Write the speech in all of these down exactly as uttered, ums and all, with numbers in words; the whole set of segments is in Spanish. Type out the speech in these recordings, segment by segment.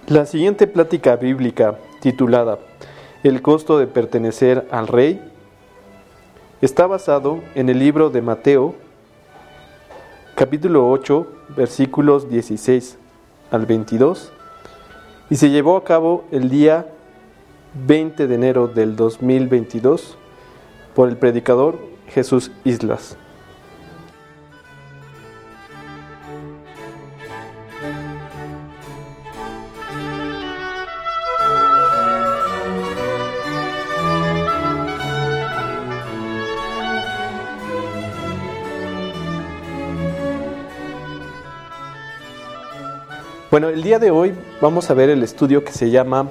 La siguiente plática bíblica, titulada El costo de pertenecer al Rey, está basado en el libro de Mateo, capítulo ocho, versículos dieciséis al veintidós, y se llevó a cabo el día veinte de enero del dos mil veintidós por el predicador Jesús Islas. Bueno, el día de hoy vamos a ver el estudio que se llama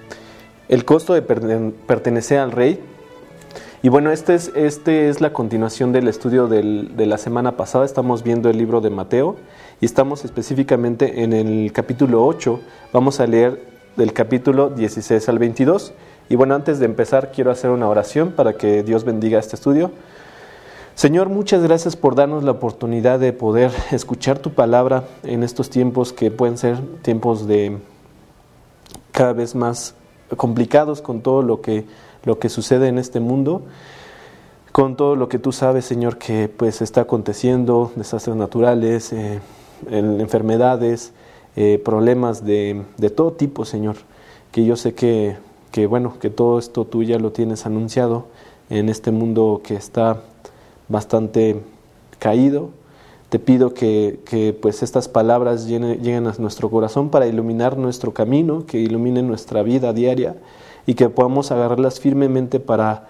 El costo de pertenecer al Rey. Y bueno, este es, este es la continuación del estudio del, de la semana pasada. Estamos viendo el libro de Mateo y estamos específicamente en el capítulo ocho. Vamos a leer del capítulo dieciséis al veintidós. Y bueno, antes de empezar quiero hacer una oración para que Dios bendiga este estudio. Señor, muchas gracias por darnos la oportunidad de poder escuchar tu palabra en estos tiempos que pueden ser tiempos de cada vez más complicados con todo lo que, lo que sucede en este mundo, con todo lo que tú sabes, Señor, que pues está aconteciendo, desastres naturales, eh, enfermedades, eh, problemas de, de todo tipo, Señor, que yo sé que, que, bueno, que todo esto tú ya lo tienes anunciado en este mundo que está bastante caído. Te pido que, que pues estas palabras lleguen, lleguen a nuestro corazón para iluminar nuestro camino, que iluminen nuestra vida diaria y que podamos agarrarlas firmemente para,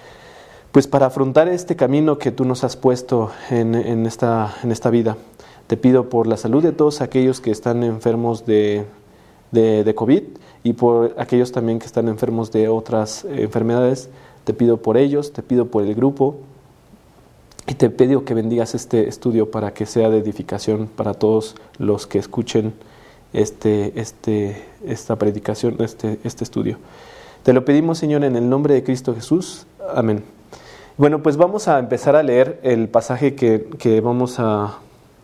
pues para afrontar este camino que tú nos has puesto en, en, esta, en esta vida. Te pido por la salud de todos aquellos que están enfermos de, de, de COVID y por aquellos también que están enfermos de otras enfermedades. Te pido por ellos, te pido por el grupo. Y te pido que bendigas este estudio para que sea de edificación para todos los que escuchen este, este, esta predicación, este, este estudio. Te lo pedimos, Señor, en el nombre de Cristo Jesús. Amén. Bueno, pues vamos a empezar a leer el pasaje que, que vamos a,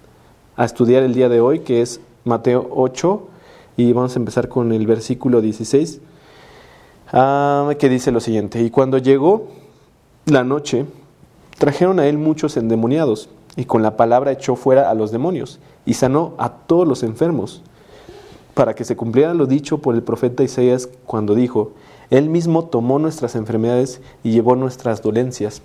a estudiar el día de hoy, que es Mateo ocho, y vamos a empezar con el versículo dieciséis, ah, que dice lo siguiente: Y cuando llegó la noche, trajeron a él muchos endemoniados, y con la palabra echó fuera a los demonios, y sanó a todos los enfermos, para que se cumpliera lo dicho por el profeta Isaías cuando dijo: Él mismo tomó nuestras enfermedades y llevó nuestras dolencias.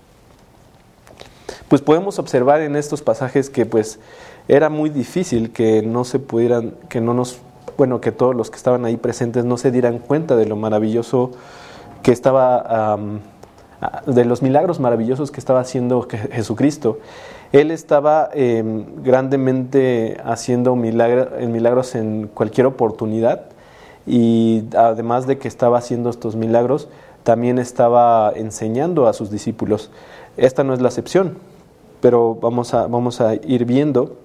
Pues podemos observar en estos pasajes que pues era muy difícil que no se pudieran, que no nos, bueno, que todos los que estaban ahí presentes no se dieran cuenta de lo maravilloso que estaba um, de los milagros maravillosos que estaba haciendo Jesucristo. Él estaba eh, grandemente haciendo milagros, milagros en cualquier oportunidad, y además de que estaba haciendo estos milagros, también estaba enseñando a sus discípulos. Esta no es la excepción, pero vamos a, vamos a ir viendo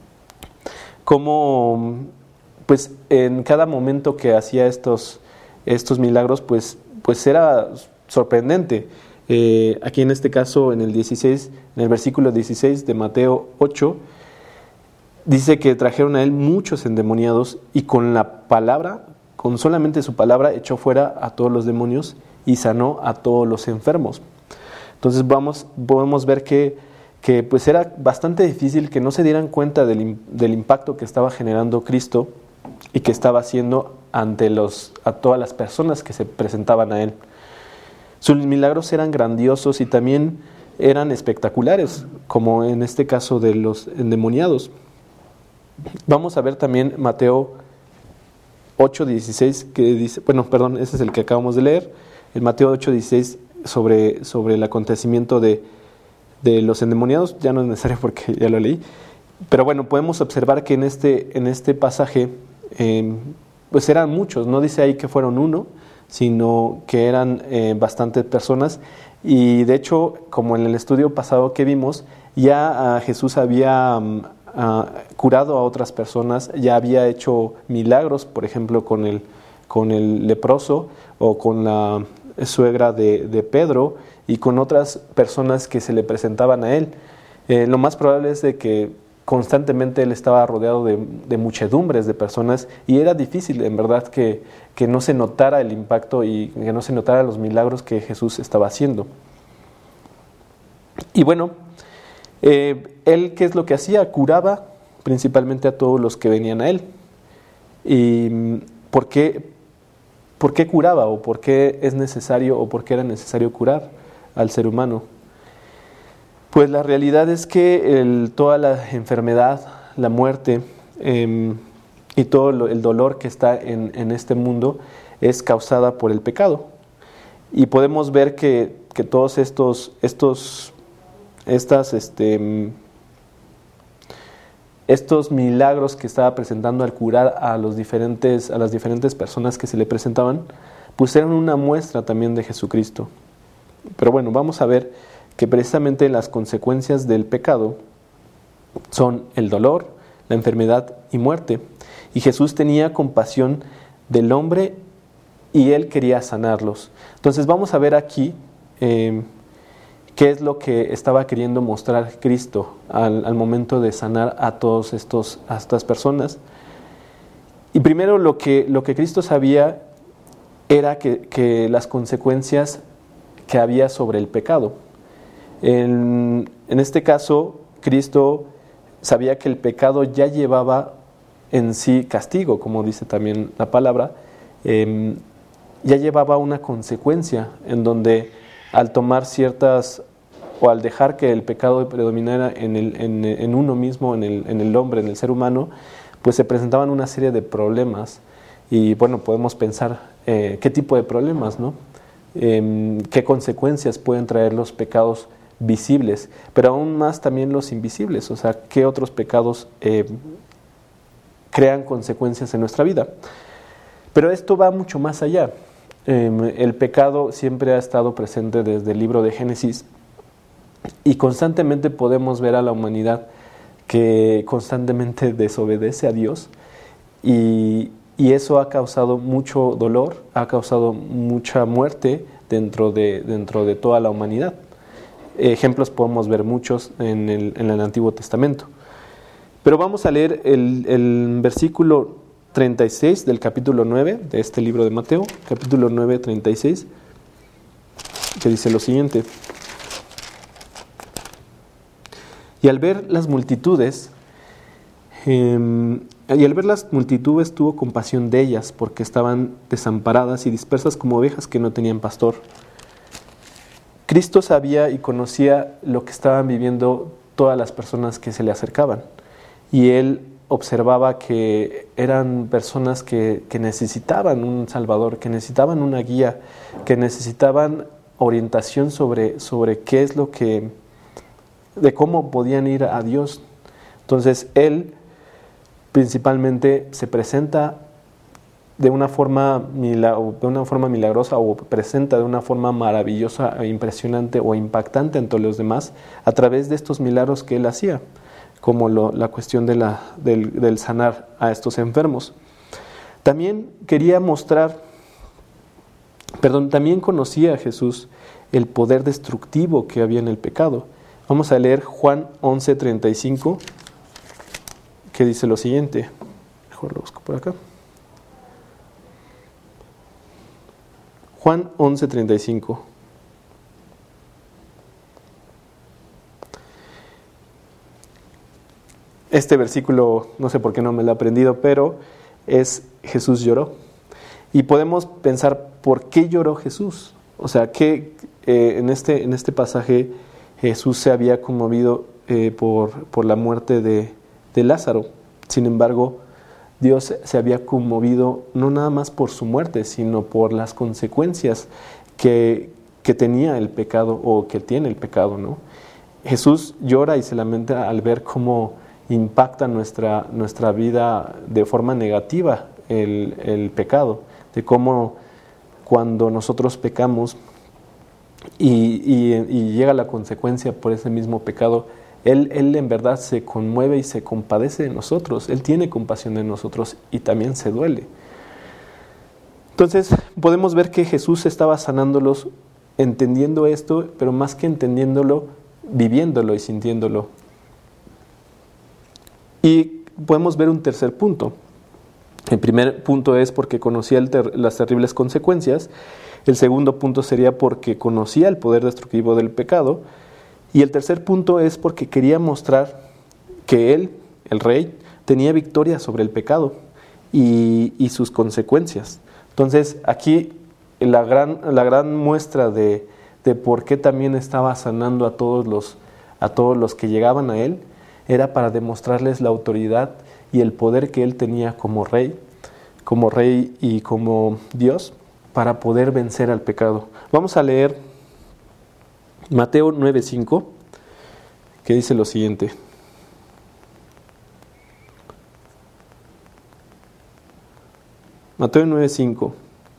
cómo pues, en cada momento que hacía estos, estos milagros, pues, pues era sorprendente. Eh, aquí en este caso, en el dieciséis, en el versículo dieciséis de Mateo ocho, dice que trajeron a él muchos endemoniados y con la palabra, con solamente su palabra, echó fuera a todos los demonios y sanó a todos los enfermos. Entonces vamos, podemos ver que, que pues era bastante difícil que no se dieran cuenta del, del impacto que estaba generando Cristo y que estaba haciendo ante los, a todas las personas que se presentaban a él. Sus milagros eran grandiosos y también eran espectaculares, como en este caso de los endemoniados. Vamos a ver también Mateo ocho dieciséis, que dice, bueno, perdón, ese es el que acabamos de leer, el Mateo ocho dieciséis sobre, sobre el acontecimiento de, de los endemoniados. Ya no es necesario porque ya lo leí, pero bueno, podemos observar que en este, en este pasaje eh, pues eran muchos, no dice ahí que fueron uno, sino que eran eh, bastantes personas, y de hecho, como en el estudio pasado que vimos, ya uh, Jesús había um, uh, curado a otras personas, ya había hecho milagros, por ejemplo, con el, con el leproso, o con la suegra de, de Pedro, y con otras personas que se le presentaban a él. Eh, lo más probable es de que constantemente él estaba rodeado de, de muchedumbres de personas y era difícil en verdad que, que no se notara el impacto y que no se notara los milagros que Jesús estaba haciendo. Y bueno, eh, él ¿qué es lo que hacía? Curaba principalmente a todos los que venían a él. ¿Y por qué, por qué curaba o por qué es necesario o por qué era necesario curar al ser humano? Pues la realidad es que el, toda la enfermedad, la muerte eh, y todo lo, el dolor que está en, en este mundo es causada por el pecado. Y podemos ver que, que todos estos, estos, estas, este, estos milagros que estaba presentando al curar a, los diferentes, a las diferentes personas que se le presentaban, pues eran una muestra también de Jesucristo. Pero bueno, vamos a ver que precisamente las consecuencias del pecado son el dolor, la enfermedad y muerte. Y Jesús tenía compasión del hombre y Él quería sanarlos. Entonces vamos a ver aquí eh, qué es lo que estaba queriendo mostrar Cristo al, al momento de sanar a todas a estas personas. Y primero lo que, lo que Cristo sabía era que, que las consecuencias que había sobre el pecado. En, en este caso, Cristo sabía que el pecado ya llevaba en sí castigo, como dice también la palabra, eh, ya llevaba una consecuencia en donde al tomar ciertas, o al dejar que el pecado predominara en, el, en, en uno mismo, en el, en el hombre, en el ser humano, pues se presentaban una serie de problemas. Y bueno, podemos pensar eh, qué tipo de problemas, ¿no? Eh, qué consecuencias pueden traer los pecados visibles, pero aún más también los invisibles, o sea, qué otros pecados eh, crean consecuencias en nuestra vida. Pero esto va mucho más allá. Eh, el pecado siempre ha estado presente desde el libro de Génesis y constantemente podemos ver a la humanidad que constantemente desobedece a Dios y, y eso ha causado mucho dolor, ha causado mucha muerte dentro de, dentro de toda la humanidad. Ejemplos podemos ver muchos en el, en el Antiguo Testamento. Pero vamos a leer el, el versículo treinta y seis del capítulo nueve de este libro de Mateo, capítulo nueve, treinta y seis, que dice lo siguiente: Y al ver las multitudes, eh, y al ver las multitudes tuvo compasión de ellas, porque estaban desamparadas y dispersas como ovejas que no tenían pastor. Cristo sabía y conocía lo que estaban viviendo todas las personas que se le acercaban. Y Él observaba que eran personas que, que necesitaban un Salvador, que necesitaban una guía, que necesitaban orientación sobre, sobre qué es lo que, de cómo podían ir a Dios. Entonces Él principalmente se presenta de una forma de una forma milagrosa o presenta de una forma maravillosa e impresionante o impactante ante los demás a través de estos milagros que Él hacía, como lo, la cuestión de la, del, del sanar a estos enfermos. También quería mostrar, perdón, también conocía a Jesús el poder destructivo que había en el pecado. Vamos a leer Juan once, treinta y cinco, que dice lo siguiente. Mejor lo busco por acá. Juan once, treinta y cinco. Este versículo, no sé por qué no me lo he aprendido, pero es Jesús lloró. Y podemos pensar, ¿por qué lloró Jesús? O sea, que eh, en, este, en este pasaje Jesús se había conmovido eh, por, por la muerte de, de Lázaro. Sin embargo, Dios se había conmovido no nada más por su muerte, sino por las consecuencias que, que tenía el pecado o que tiene el pecado, ¿no? Jesús llora y se lamenta al ver cómo impacta nuestra, nuestra vida de forma negativa el, el pecado, de cómo cuando nosotros pecamos y, y, y llega la consecuencia por ese mismo pecado, Él, él en verdad se conmueve y se compadece de nosotros. Él tiene compasión de nosotros y también se duele. Entonces podemos ver que Jesús estaba sanándolos entendiendo esto, pero más que entendiéndolo, viviéndolo y sintiéndolo. Y podemos ver un tercer punto. El primer punto es porque conocía el ter- las terribles consecuencias. El segundo punto sería porque conocía el poder destructivo del pecado. Y el tercer punto es porque quería mostrar que él, el rey, tenía victoria sobre el pecado y, y sus consecuencias. Entonces, aquí la gran, la gran muestra de, de por qué también estaba sanando a todos los, a todos los que llegaban a él era para demostrarles la autoridad y el poder que él tenía como rey, como rey y como Dios, para poder vencer al pecado. Vamos a leer Mateo nueve cinco, que dice lo siguiente. Mateo nueve cinco.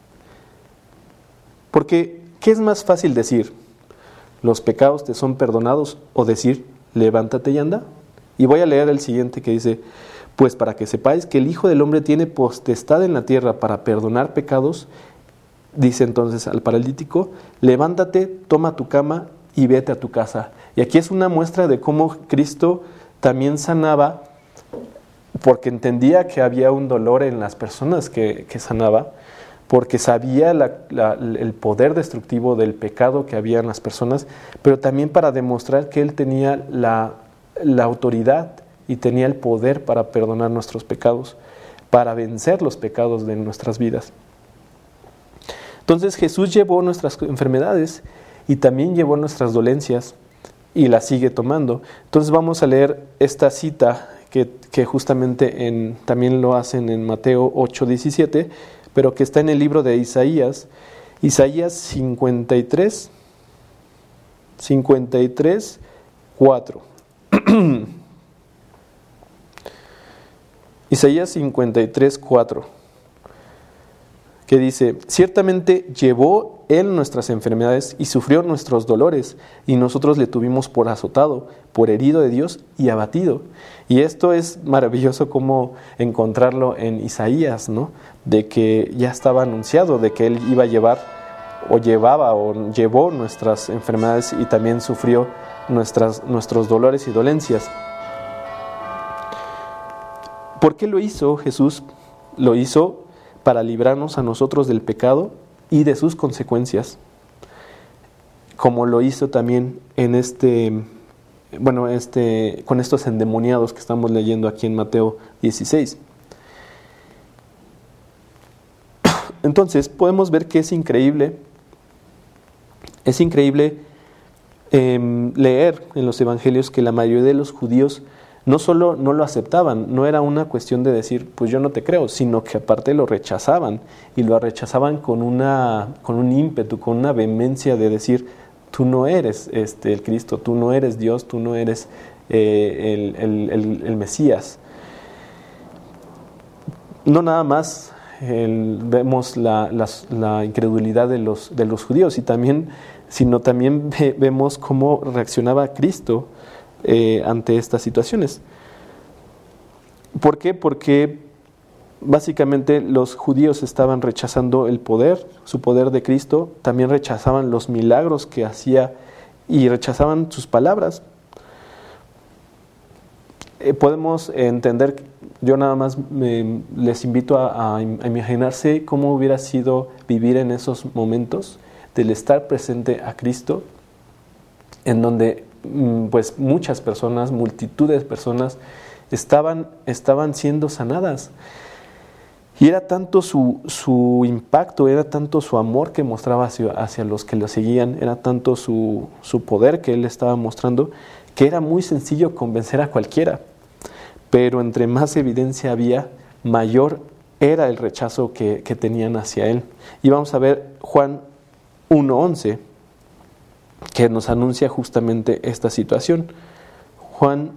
Porque, ¿qué es más fácil decir? ¿Los pecados te son perdonados? O decir, levántate y anda. Y voy a leer el siguiente que dice, pues para que sepáis que el Hijo del Hombre tiene potestad en la tierra para perdonar pecados, dice entonces al paralítico, levántate, toma tu cama y vete a tu casa. Y aquí es una muestra de cómo Cristo también sanaba, porque entendía que había un dolor en las personas que, que sanaba, porque sabía la, la, el poder destructivo del pecado que había en las personas, pero también para demostrar que Él tenía la, la autoridad y tenía el poder para perdonar nuestros pecados, para vencer los pecados de nuestras vidas. Entonces Jesús llevó nuestras enfermedades y también llevó nuestras dolencias y las sigue tomando. Entonces vamos a leer esta cita que, que justamente en, también lo hacen en Mateo ocho diecisiete, pero que está en el libro de Isaías, Isaías cincuenta y tres, cincuenta y tres, cuatro. Isaías cincuenta y tres, cuatro, que dice, ciertamente llevó Él nuestras enfermedades y sufrió nuestros dolores, y nosotros le tuvimos por azotado, por herido de Dios y abatido. Y esto es maravilloso como encontrarlo en Isaías, ¿no? De que ya estaba anunciado, de que Él iba a llevar, o llevaba, o llevó nuestras enfermedades y también sufrió nuestras, nuestros dolores y dolencias. ¿Por qué lo hizo Jesús? Lo hizo para librarnos a nosotros del pecado y de sus consecuencias, como lo hizo también en este, bueno, este, con estos endemoniados que estamos leyendo aquí en Mateo dieciséis. Entonces podemos ver que es increíble, es increíble eh, leer en los evangelios que la mayoría de los judíos no solo no lo aceptaban, no era una cuestión de decir, pues yo no te creo, sino que aparte lo rechazaban, y lo rechazaban con una, con un ímpetu, con una vehemencia de decir, tú no eres este, el Cristo, tú no eres Dios, tú no eres eh, el, el, el, el Mesías. No nada más el, vemos la, la, la incredulidad de los, de los judíos, y también, sino también ve, vemos cómo reaccionaba Cristo Eh, ante estas situaciones. ¿Por qué? Porque básicamente los judíos estaban rechazando el poder, su poder de Cristo, también rechazaban los milagros que hacía y rechazaban sus palabras. Eh, podemos entender, yo nada más me, les invito a, a imaginarse cómo hubiera sido vivir en esos momentos del estar presente a Cristo, en donde pues muchas personas, multitudes de personas estaban, estaban siendo sanadas. Y era tanto su, su impacto, era tanto su amor que mostraba hacia, hacia los que lo seguían, era tanto su, su poder que él estaba mostrando, que era muy sencillo convencer a cualquiera. Pero entre más evidencia había, mayor era el rechazo que, que tenían hacia él. Y vamos a ver Juan uno once, que nos anuncia justamente esta situación. Juan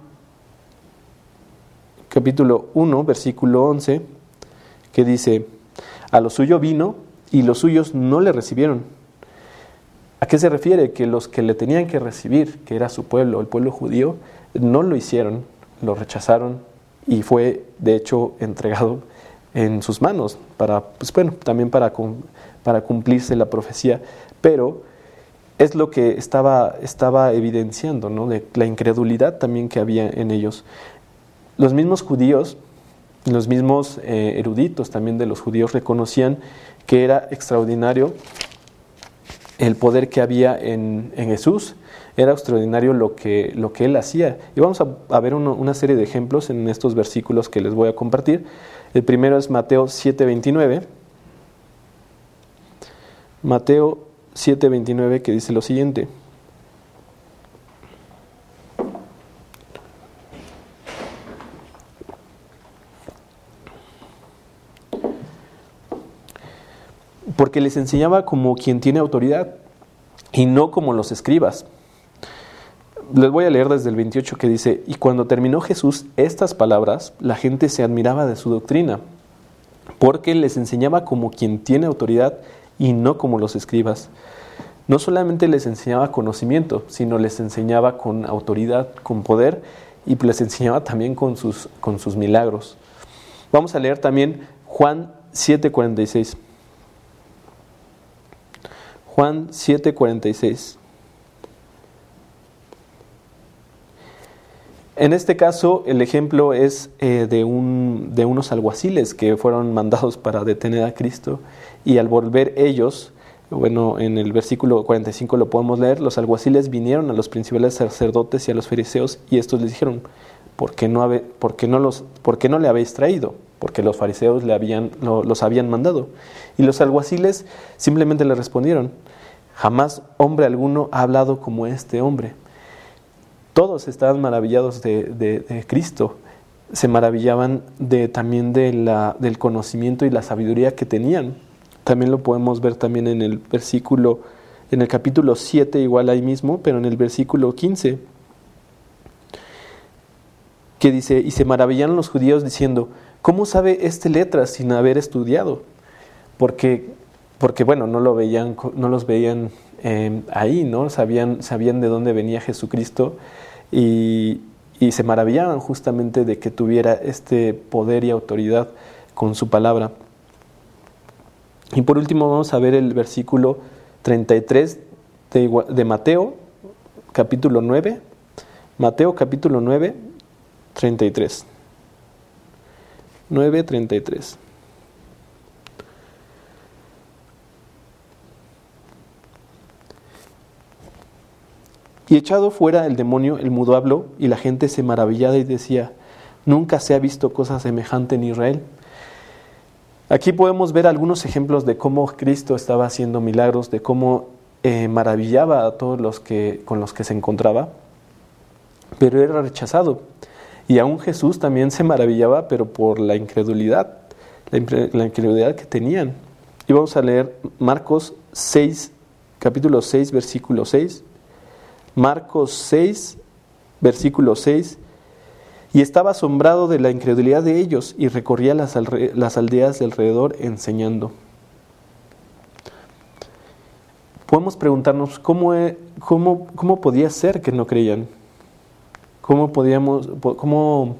capítulo uno, versículo once, que dice, a lo suyo vino y los suyos no le recibieron. ¿A qué se refiere? Que los que le tenían que recibir, que era su pueblo, el pueblo judío, no lo hicieron, lo rechazaron y fue de hecho entregado en sus manos, para, pues bueno, también para, para cumplirse la profecía, pero es lo que estaba, estaba evidenciando, ¿no? De la incredulidad también que había en ellos. Los mismos judíos, los mismos eh, eruditos también de los judíos reconocían que era extraordinario el poder que había en, en Jesús, era extraordinario lo que, lo que Él hacía. Y vamos a, a ver uno, una serie de ejemplos en estos versículos que les voy a compartir. El primero es Mateo siete veintinueve. Mateo siete veintinueve, que dice lo siguiente: porque les enseñaba como quien tiene autoridad y no como los escribas. Les voy a leer desde el veintiocho, que dice: y cuando terminó Jesús estas palabras, la gente se admiraba de su doctrina, porque les enseñaba como quien tiene autoridad y no como los escribas. No solamente les enseñaba conocimiento, sino les enseñaba con autoridad, con poder, y les enseñaba también con sus, con sus milagros. Vamos a leer también Juan siete cuarenta y seis. Juan siete cuarenta y seis. En este caso, el ejemplo es eh, de, un, de unos alguaciles que fueron mandados para detener a Cristo, y al volver ellos, bueno, en el versículo cuarenta y cinco lo podemos leer: los alguaciles vinieron a los principales sacerdotes y a los fariseos, y estos les dijeron: ¿por qué no, habe, por qué no, los, por qué no le habéis traído? Porque los fariseos le habían, lo, los habían mandado. Y los alguaciles simplemente le respondieron: jamás hombre alguno ha hablado como este hombre. Todos estaban maravillados de, de, de Cristo, se maravillaban de, también de la, del conocimiento y la sabiduría que tenían. También lo podemos ver también en el versículo, en el capítulo siete, igual ahí mismo, pero en el versículo quince, que dice: y se maravillaron los judíos diciendo: ¿cómo sabe este letras sin haber estudiado? Porque, porque bueno, no lo veían, no los veían eh, ahí, ¿no? Sabían, sabían de dónde venía Jesucristo, y, y se maravillaban justamente de que tuviera este poder y autoridad con su palabra. Y por último vamos a ver el versículo treinta y tres de, de Mateo, capítulo nueve. Mateo, capítulo nueve, treinta y tres. nueve, treinta y tres. Y echado fuera el demonio, el mudo habló, y la gente se maravillaba y decía: nunca se ha visto cosa semejante en Israel. Aquí podemos ver algunos ejemplos de cómo Cristo estaba haciendo milagros, de cómo eh, maravillaba a todos los que, con los que se encontraba, pero era rechazado. Y aún Jesús también se maravillaba, pero por la incredulidad, la, la incredulidad que tenían. Y vamos a leer Marcos seis, capítulo seis, versículo seis. Marcos seis, versículo seis. Y estaba asombrado de la incredulidad de ellos, y recorría las, alre- las aldeas de alrededor enseñando. Podemos preguntarnos cómo, cómo, cómo podía ser que no creían. ¿Cómo podíamos, cómo,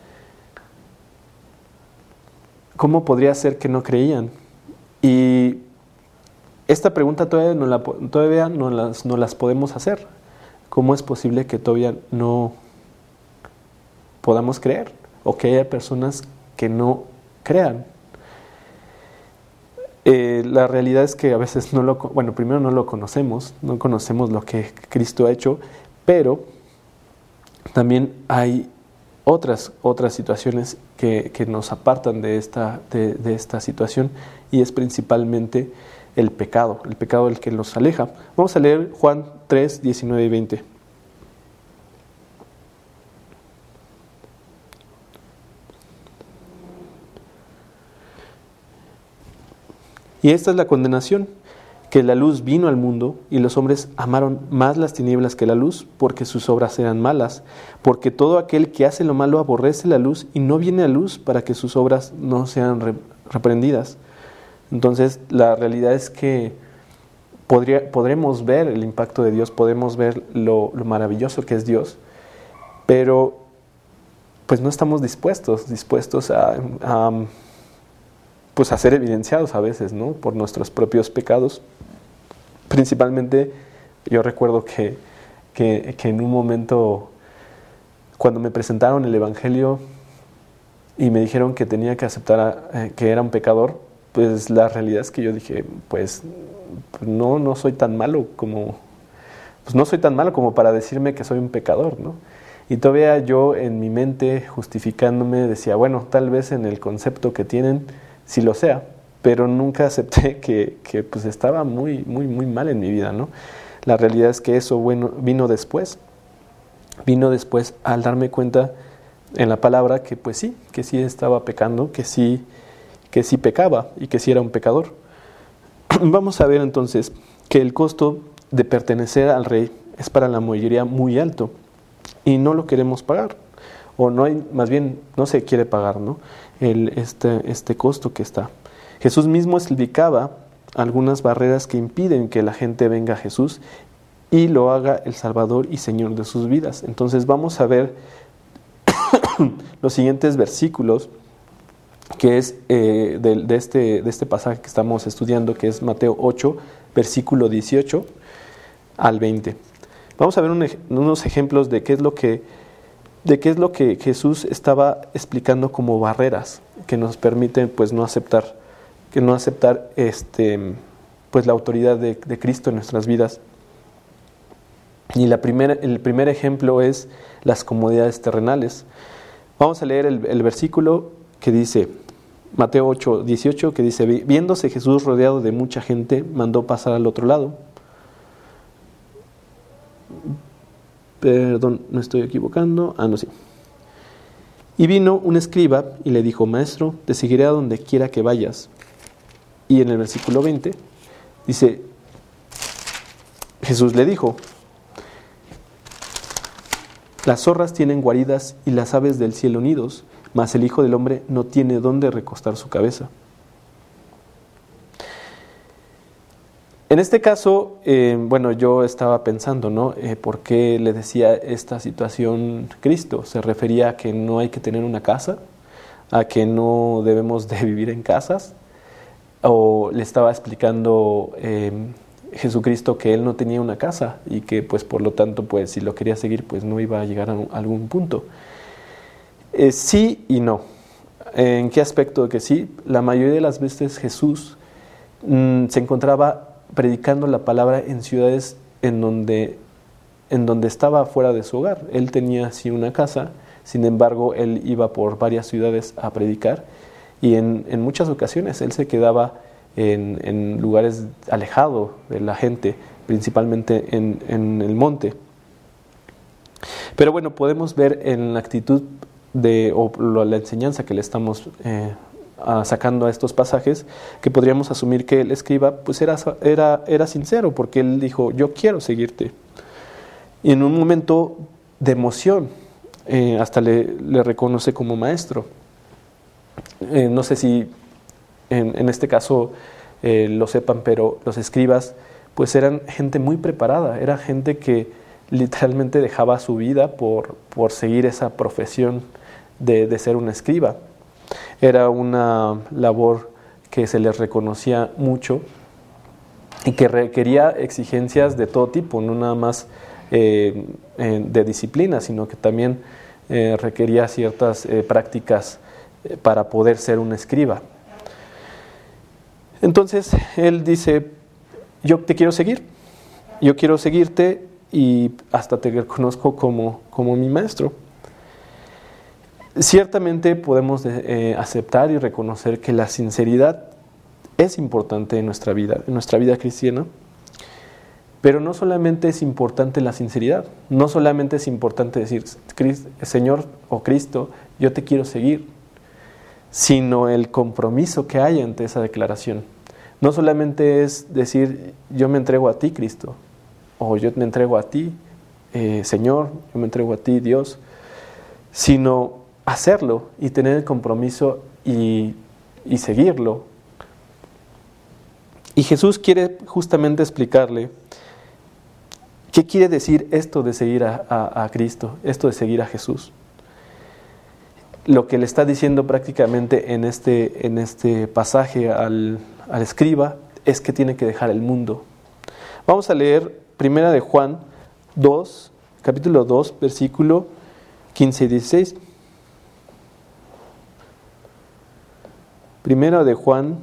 cómo podría ser que no creían? Y esta pregunta todavía no, la, todavía no, las, no las podemos hacer. ¿Cómo es posible que todavía no podamos creer? O que haya personas que no crean. Eh, la realidad es que a veces no lo, bueno, primero no lo conocemos, no conocemos lo que Cristo ha hecho, pero también hay otras, otras situaciones que, que nos apartan de esta, de, de esta situación, y es principalmente el pecado, el pecado el que nos aleja. Vamos a leer Juan tres, diecinueve y veinte. Y esta es la condenación, que la luz vino al mundo, y los hombres amaron más las tinieblas que la luz, porque sus obras eran malas. Porque todo aquel que hace lo malo aborrece la luz, y no viene a luz para que sus obras no sean re- reprendidas. Entonces, la realidad es que podría, podremos ver el impacto de Dios, podemos ver lo, lo maravilloso que es Dios, pero pues no estamos dispuestos, dispuestos a... a pues a ser evidenciados a veces, ¿no? Por nuestros propios pecados. Principalmente, yo recuerdo que, que, que en un momento, cuando me presentaron el Evangelio, y me dijeron que tenía que aceptar a, eh, que era un pecador, pues la realidad es que yo dije, pues no, no soy tan malo como, pues no soy tan malo como para decirme que soy un pecador, ¿no? Y todavía yo en mi mente justificándome decía, bueno, tal vez en el concepto que tienen sí lo sea, pero nunca acepté que, que pues estaba muy, muy, muy mal en mi vida, ¿no? La realidad es que eso bueno, vino después, vino después al darme cuenta en la palabra que pues sí, que sí estaba pecando, que sí, que sí pecaba y que sí era un pecador. Vamos a ver entonces que el costo de pertenecer al rey es para la mayoría muy alto y no lo queremos pagar, o no hay, más bien no se quiere pagar, ¿no? El, este, este costo que está. Jesús mismo explicaba algunas barreras que impiden que la gente venga a Jesús y lo haga el Salvador y Señor de sus vidas. Entonces vamos a ver los siguientes versículos, que es eh, de, de, este, de este pasaje que estamos estudiando, que es Mateo ocho, versículo dieciocho al veinte. Vamos a ver un, unos ejemplos de qué es lo que, de qué es lo que Jesús estaba explicando como barreras que nos permiten pues no aceptar, que no aceptar este, pues la autoridad de, de Cristo en nuestras vidas. Y la primera, el primer ejemplo es las comodidades terrenales. Vamos a leer el, el versículo que dice, Mateo ocho, dieciocho, que dice, viéndose Jesús rodeado de mucha gente, mandó pasar al otro lado. Perdón, me estoy equivocando. Ah, no, sí. Y vino un escriba y le dijo, Maestro, te seguiré a donde quiera que vayas. Y en el versículo veinte dice, Jesús le dijo, las zorras tienen guaridas y las aves del cielo nidos, mas el Hijo del Hombre no tiene dónde recostar su cabeza. En este caso, eh, bueno, yo estaba pensando, ¿no? Eh, ¿Por qué le decía esta situación Cristo? ¿Se refería a que no hay que tener una casa? ¿A que no debemos de vivir en casas? ¿O le estaba explicando eh, Jesucristo que él no tenía una casa y que pues por lo tanto pues si lo quería seguir pues no iba a llegar a algún punto? Eh, sí y no. ¿En qué aspecto de que sí? La mayoría de las veces Jesús mmm, se encontraba predicando la palabra en ciudades en donde, en donde estaba fuera de su hogar. Él tenía sí una casa, sin embargo él iba por varias ciudades a predicar y en, en muchas ocasiones él se quedaba en, en lugares alejados de la gente, principalmente en, en el monte. Pero bueno, podemos ver en la actitud de, o la enseñanza que le estamos eh, a, sacando a estos pasajes, que podríamos asumir que el escriba pues era, era, era sincero, porque él dijo, yo quiero seguirte. Y en un momento de emoción, eh, hasta le, le reconoce como maestro. Eh, no sé si en, en este caso eh, lo sepan, pero los escribas pues eran gente muy preparada, era gente que literalmente dejaba su vida por, por seguir esa profesión de, de ser un escriba. Era una labor que se les reconocía mucho y que requería exigencias de todo tipo, no nada más eh, eh, de disciplina, sino que también eh, requería ciertas eh, prácticas eh, para poder ser un escriba. Entonces él dice, yo te quiero seguir, yo quiero seguirte y hasta te reconozco como, como mi maestro. Ciertamente podemos eh, aceptar y reconocer que la sinceridad es importante en nuestra vida, en nuestra vida cristiana, pero no solamente es importante la sinceridad, no solamente es importante decir, Señor o Cristo, yo te quiero seguir, sino el compromiso que hay ante esa declaración. No solamente es decir, yo me entrego a ti, Cristo, o yo me entrego a ti, eh, Señor, yo me entrego a ti, Dios, sino hacerlo y tener el compromiso y, y seguirlo. Y Jesús quiere justamente explicarle qué quiere decir esto de seguir a, a, a Cristo, esto de seguir a Jesús. Lo que le está diciendo prácticamente en este, en este pasaje al, al escriba es que tiene que dejar el mundo. Vamos a leer Primera de Juan dos, capítulo dos, versículo quince y dieciséis. Primero de Juan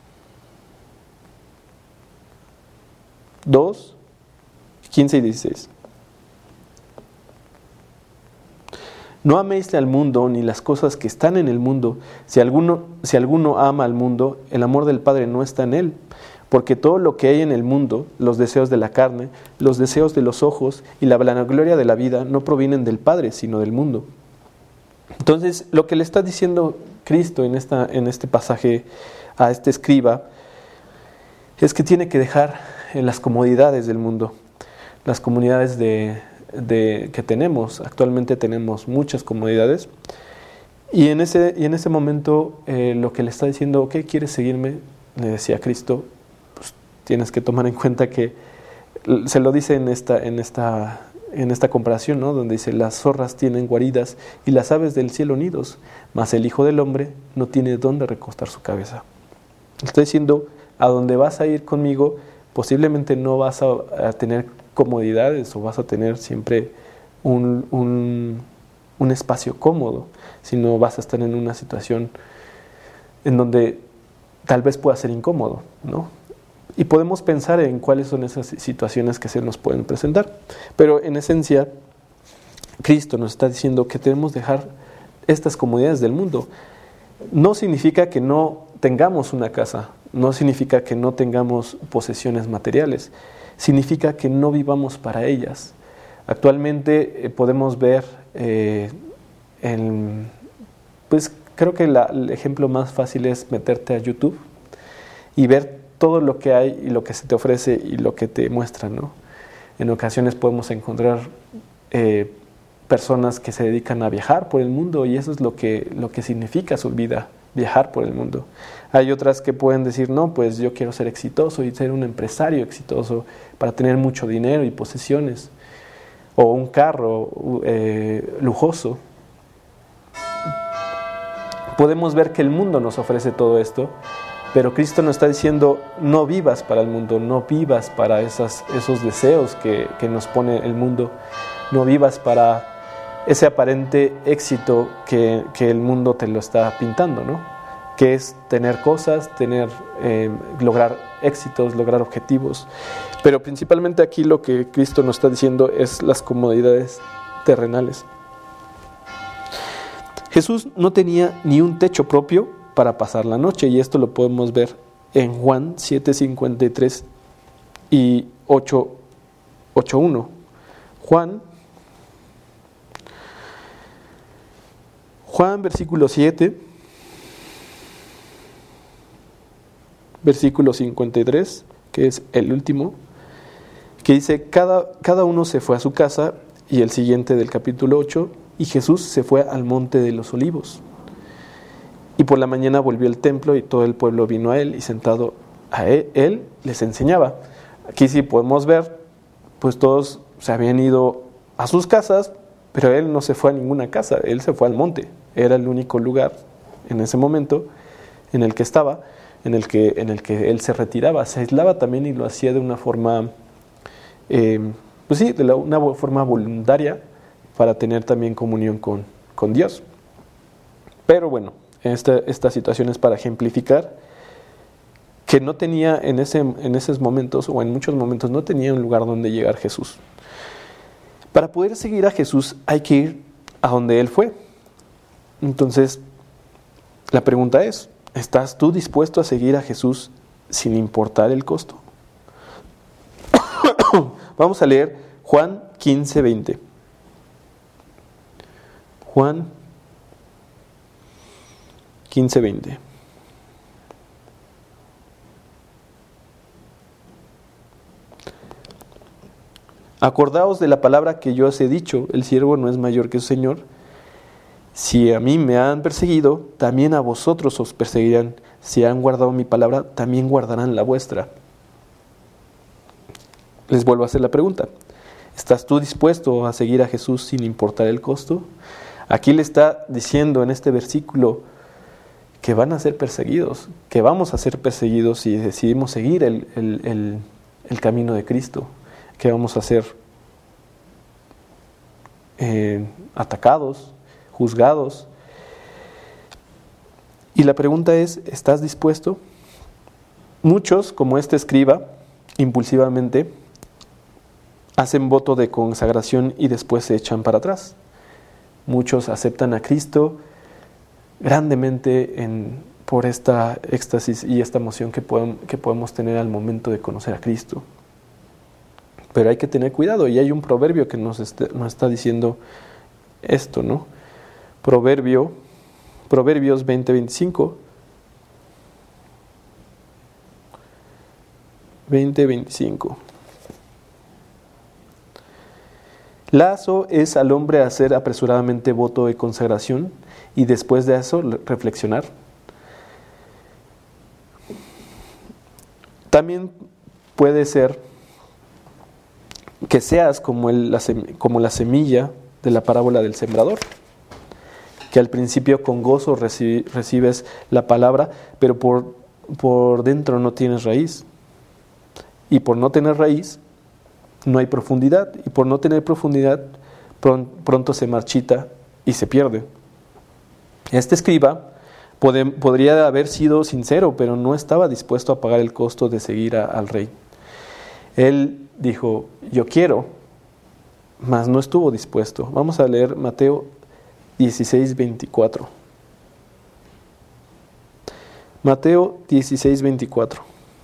dos, quince y dieciséis. No améis al mundo ni las cosas que están en el mundo. Si alguno, si alguno ama al mundo, el amor del Padre no está en él. Porque todo lo que hay en el mundo, los deseos de la carne, los deseos de los ojos y la vanagloria de la vida, no provienen del Padre, sino del mundo. Entonces, lo que le está diciendo Cristo en, esta, en este pasaje a este escriba es que tiene que dejar las comodidades del mundo, las comodidades de, de, que tenemos. Actualmente tenemos muchas comodidades. Y en ese, y en ese momento eh, lo que le está diciendo, ok, ¿quieres seguirme? Le decía Cristo, pues tienes que tomar en cuenta que se lo dice en esta, en esta, en esta comparación, ¿no? Donde dice, las zorras tienen guaridas y las aves del cielo nidos, mas el Hijo del Hombre no tiene dónde recostar su cabeza. Está diciendo, a donde vas a ir conmigo, posiblemente no vas a, a tener comodidades o vas a tener siempre un, un, un espacio cómodo, sino vas a estar en una situación en donde tal vez pueda ser incómodo, ¿no? Y podemos pensar en cuáles son esas situaciones que se nos pueden presentar. Pero en esencia, Cristo nos está diciendo que debemos dejar estas comodidades del mundo. No significa que no tengamos una casa, no significa que no tengamos posesiones materiales, significa que no vivamos para ellas. Actualmente eh, podemos ver, eh, en, pues creo que la, el ejemplo más fácil es meterte a YouTube y ver todo lo que hay y lo que se te ofrece y lo que te muestran, ¿no? En ocasiones podemos encontrar eh, personas que se dedican a viajar por el mundo y eso es lo que, lo que significa su vida, viajar por el mundo. Hay otras que pueden decir, no, pues yo quiero ser exitoso y ser un empresario exitoso para tener mucho dinero y posesiones, o un carro eh, lujoso. Podemos ver que el mundo nos ofrece todo esto, pero Cristo nos está diciendo, no vivas para el mundo, no vivas para esas, esos deseos que, que nos pone el mundo, no vivas para ese aparente éxito que, que el mundo te lo está pintando, ¿no? Que es tener cosas, tener, eh, lograr éxitos, lograr objetivos. Pero principalmente aquí lo que Cristo nos está diciendo es las comodidades terrenales. Jesús no tenía ni un techo propio para pasar la noche, y esto lo podemos ver en Juan siete cincuenta y tres y ocho uno. Juan, Juan versículo siete, versículo cincuenta y tres, que es el último, que dice, cada, cada uno se fue a su casa, y el siguiente del capítulo ocho, y Jesús se fue al monte de los olivos. Y por la mañana volvió al templo y todo el pueblo vino a él y sentado a él, él les enseñaba. Aquí sí podemos ver, pues todos se habían ido a sus casas, pero él no se fue a ninguna casa, él se fue al monte. Era el único lugar en ese momento en el que estaba, en el que, en el que él se retiraba, se aislaba también y lo hacía de una forma, eh, pues sí, de la, una forma voluntaria para tener también comunión con, con Dios. Pero bueno, Esta, esta situación es para ejemplificar que no tenía en, ese, en esos momentos, o en muchos momentos, no tenía un lugar donde llegar Jesús. Para poder seguir a Jesús hay que ir a donde Él fue. Entonces, la pregunta es, ¿estás tú dispuesto a seguir a Jesús sin importar el costo? Vamos a leer Juan quince veinte. Juan quince veinte. Acordaos de la palabra que yo os he dicho, el siervo no es mayor que su Señor. Si a mí me han perseguido, también a vosotros os perseguirán. Si han guardado mi palabra, también guardarán la vuestra. Les vuelvo a hacer la pregunta. ¿Estás tú dispuesto a seguir a Jesús sin importar el costo? Aquí le está diciendo en este versículo que van a ser perseguidos, que vamos a ser perseguidos si decidimos seguir el, el, el, el camino de Cristo, que vamos a ser eh, atacados, juzgados. Y la pregunta es, ¿estás dispuesto? Muchos, como este escriba, impulsivamente, hacen voto de consagración y después se echan para atrás. Muchos aceptan a Cristo grandemente en, por esta éxtasis y esta emoción que podemos, que podemos tener al momento de conocer a Cristo. Pero hay que tener cuidado, y hay un proverbio que nos, este, nos está diciendo esto, ¿no? Proverbio, Proverbios veinte veinticinco. veinte veinticinco. Lazo es al hombre hacer apresuradamente voto de consagración y después de eso reflexionar. También puede ser que seas como, el, la, como la semilla de la parábola del sembrador, que al principio con gozo reci, recibes la palabra, pero por, por dentro no tienes raíz. Y por no tener raíz, no hay profundidad. Y por no tener profundidad, pronto se marchita y se pierde. Este escriba pod- podría haber sido sincero, pero no estaba dispuesto a pagar el costo de seguir a, al rey. Él dijo, yo quiero, mas no estuvo dispuesto. Vamos a leer Mateo dieciséis veinticuatro. Mateo dieciséis veinticuatro.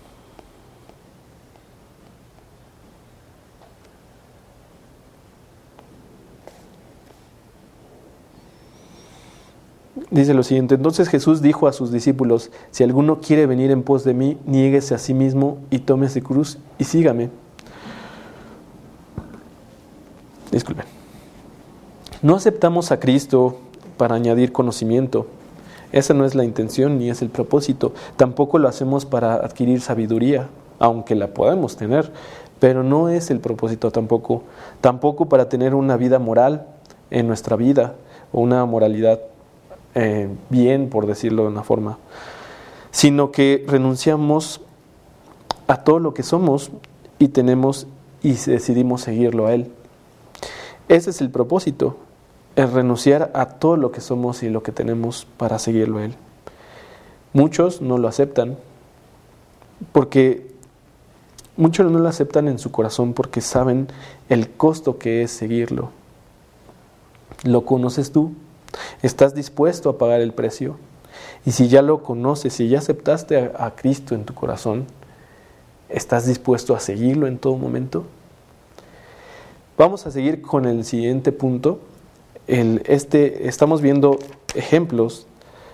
Dice lo siguiente: entonces Jesús dijo a sus discípulos, si alguno quiere venir en pos de mí, niéguese a sí mismo y tome su cruz y sígame. Disculpen. No aceptamos a Cristo para añadir conocimiento. Esa no es la intención ni es el propósito. Tampoco lo hacemos para adquirir sabiduría, aunque la podemos tener, pero no es el propósito tampoco. Tampoco para tener una vida moral en nuestra vida, o una moralidad eh, bien, por decirlo de una forma, sino que renunciamos a todo lo que somos y tenemos y decidimos seguirlo a Él. Ese es el propósito, es renunciar a todo lo que somos y lo que tenemos para seguirlo a Él. Muchos no lo aceptan, porque muchos no lo aceptan en su corazón porque saben el costo que es seguirlo. ¿Lo conoces tú? ¿Estás dispuesto a pagar el precio? Y si ya lo conoces, si ya aceptaste a, a Cristo en tu corazón, ¿estás dispuesto a seguirlo en todo momento? Vamos a seguir con el siguiente punto. El, este, estamos viendo ejemplos